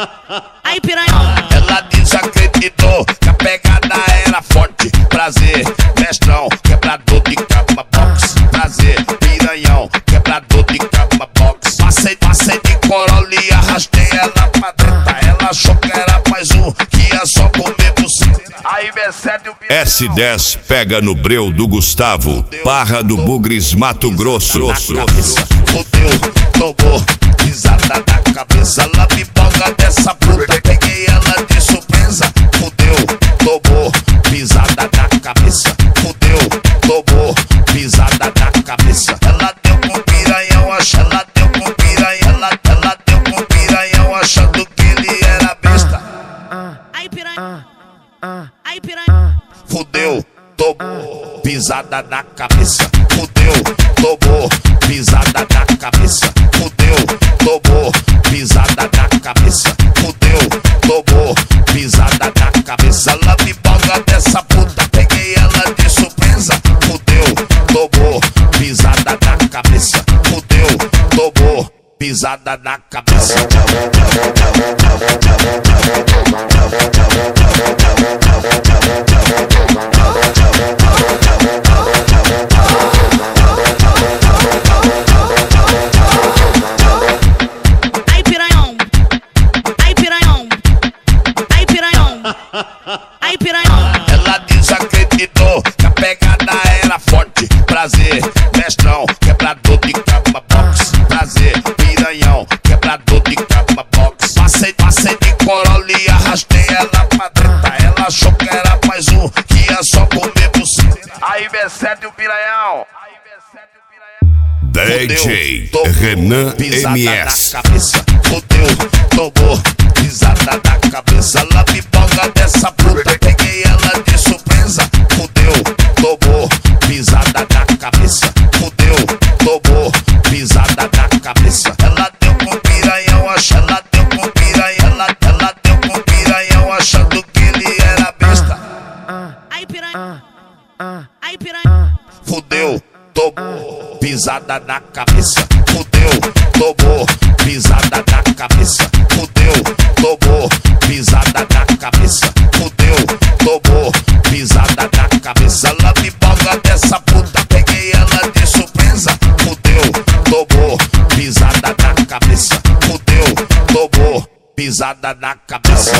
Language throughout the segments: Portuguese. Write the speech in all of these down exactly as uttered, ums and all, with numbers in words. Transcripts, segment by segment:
Aí, piranhão. Ela desacreditou que a pegada era forte. Prazer, mestrão, quebrador de cama box. Prazer, piranhão, quebrador de cama box. Passei, passei de Corolla e arrastei ela pra dentro. Ela achou que era mais um, que ia só comer buceta. Aí me excede o piranhão. S dez pega no breu do Gustavo, Barra do Bugres, Mato Grosso. Fudeu, tomou, pisada na cabeça. Ela me boga dessa puta, peguei ela de surpresa. Fudeu, tomou, pisada na cabeça. Fudeu, tomou, pisada na cabeça. Ela deu com piranhão, acha, ela deu com piranhão. Ela, ela deu com piranhão, achando que ele era besta. Aí, piranha. Aí, piranha. Fudeu, tomou, pisada na cabeça. Fudeu, tomou, pisada na cabeça. Fudeu, tomou, pisada na cabeça. Fudeu, tomou, pisada na cabeça. Ela me boga dessa puta, peguei ela de surpresa. Fudeu, tomou, pisada na cabeça. Fudeu, tomou, pisada na cabeça. Aí, piranhão. Aí, piranhão. Aí, piranhão. Aí, piranhão. Ela desacreditou que a pegada era forte. Prazer, mestrão, quebrador de cama box. Prazer, piranhão, quebrador de cama box. Passei, passei de Corolla e arrastei ela pra dentro. Ela achou que era mais um, que ia só comer buceta. Aí me excede o piranhão. D J Renan M S. Fudeu, tomou, pisada na cabeça. Ela me boga dessa puta, peguei ela de surpresa. Fudeu, tomou, pisada na cabeça. Fudeu, tomou, pisada na cabeça. Ela deu com piranhão, acha, ela deu com piranhão. Ela, ela deu com piranhão, achando que ele era besta. Aí, piranha. Aí, piranha. Fudeu, tomou, pisada na cabeça. Fudeu, tomou, pisada na cabeça. Fudeu, tomou, pisada na cabeça. Fudeu, tomou, pisada na cabeça. Ela me boga dessa puta, peguei ela de surpresa. Fudeu, tomou, pisada na cabeça. Fudeu, tomou, pisada na cabeça.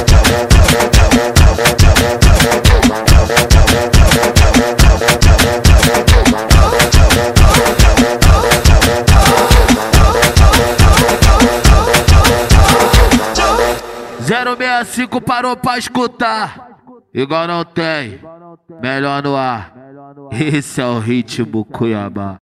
zero seis cinco parou pra escutar. Igual não tem, melhor no ar. Esse é o ritmo Cuiabá.